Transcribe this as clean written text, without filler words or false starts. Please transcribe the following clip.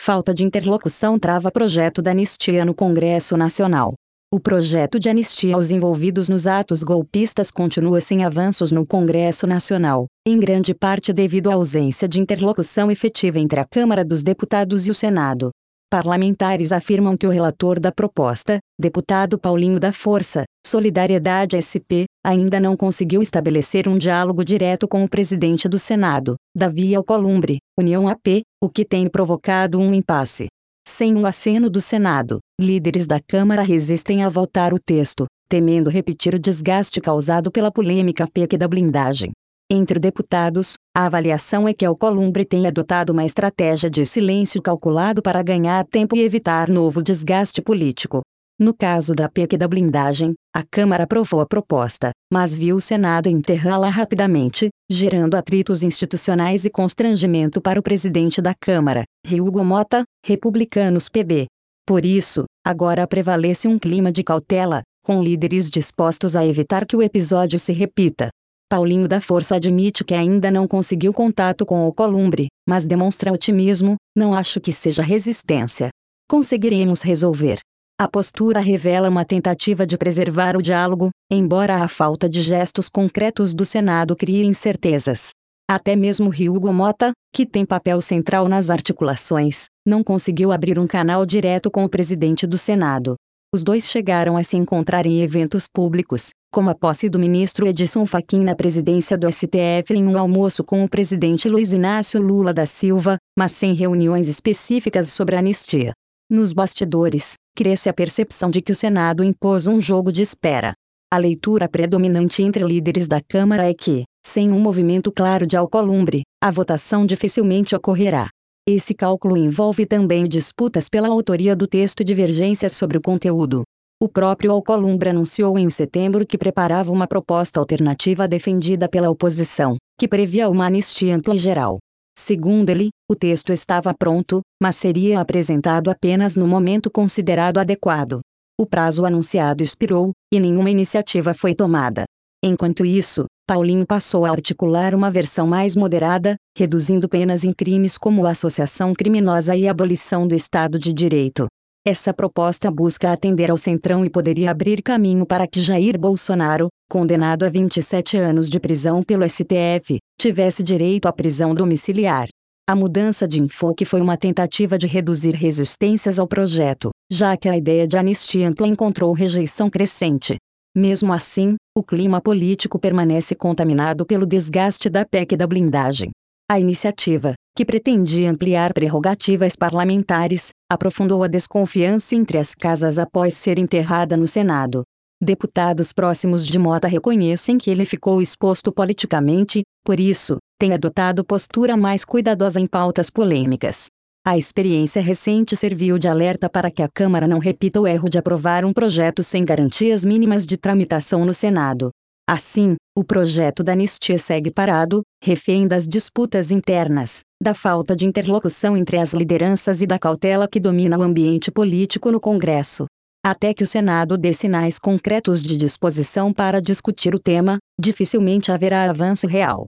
falta de interlocução trava projeto da anistia no Congresso Nacional. O projeto de anistia aos envolvidos nos atos golpistas continua sem avanços no Congresso Nacional, em grande parte devido à ausência de interlocução efetiva entre a Câmara dos Deputados e o Senado. Parlamentares afirmam que o relator da proposta, deputado Paulinho da Força, Solidariedade SP, ainda não conseguiu estabelecer um diálogo direto com o presidente do Senado, Davi Alcolumbre, União AP, o que tem provocado um impasse. Sem o aceno do Senado, líderes da Câmara resistem a votar o texto, temendo repetir o desgaste causado pela polêmica PEC da blindagem. Entre deputados, a avaliação é que Alcolumbre tem adotado uma estratégia de silêncio calculado para ganhar tempo e evitar novo desgaste político. No caso da PEC da blindagem, a Câmara aprovou a proposta, mas viu o Senado enterrá-la rapidamente, gerando atritos institucionais e constrangimento para o presidente da Câmara, Hugo Mota, Republicanos PB. Por isso, agora prevalece um clima de cautela, com líderes dispostos a evitar que o episódio se repita. Paulinho da Força admite que ainda não conseguiu contato com Alcolumbre, mas demonstra otimismo: não acho que seja resistência. Conseguiremos resolver. A postura revela uma tentativa de preservar o diálogo, embora a falta de gestos concretos do Senado crie incertezas. Até mesmo Hugo Mota, que tem papel central nas articulações, não conseguiu abrir um canal direto com o presidente do Senado. Os dois chegaram a se encontrar em eventos públicos, como a posse do ministro Edson Fachin na presidência do STF em um almoço com o presidente Luiz Inácio Lula da Silva, mas sem reuniões específicas sobre a anistia. Nos bastidores, cresce a percepção de que o Senado impôs um jogo de espera. A leitura predominante entre líderes da Câmara é que, sem um movimento claro de Alcolumbre, a votação dificilmente ocorrerá. Esse cálculo envolve também disputas pela autoria do texto e divergências sobre o conteúdo. O próprio Alcolumbre anunciou em setembro que preparava uma proposta alternativa defendida pela oposição, que previa uma anistia ampla e geral. Segundo ele, o texto estava pronto, mas seria apresentado apenas no momento considerado adequado. O prazo anunciado expirou, e nenhuma iniciativa foi tomada. Enquanto isso, Paulinho passou a articular uma versão mais moderada, reduzindo penas em crimes como associação criminosa e abolição do Estado de Direito. Essa proposta busca atender ao centrão e poderia abrir caminho para que Jair Bolsonaro, condenado a 27 anos de prisão pelo STF, tivesse direito à prisão domiciliar. A mudança de enfoque foi uma tentativa de reduzir resistências ao projeto, já que a ideia de anistia ampla encontrou rejeição crescente. Mesmo assim, o clima político permanece contaminado pelo desgaste da PEC da blindagem. A iniciativa, que pretendia ampliar prerrogativas parlamentares, aprofundou a desconfiança entre as casas após ser enterrada no Senado. Deputados próximos de Mota reconhecem que ele ficou exposto politicamente, por isso, tem adotado postura mais cuidadosa em pautas polêmicas. A experiência recente serviu de alerta para que a Câmara não repita o erro de aprovar um projeto sem garantias mínimas de tramitação no Senado. Assim, o projeto da anistia segue parado, refém das disputas internas, da falta de interlocução entre as lideranças e da cautela que domina o ambiente político no Congresso. Até que o Senado dê sinais concretos de disposição para discutir o tema, dificilmente haverá avanço real.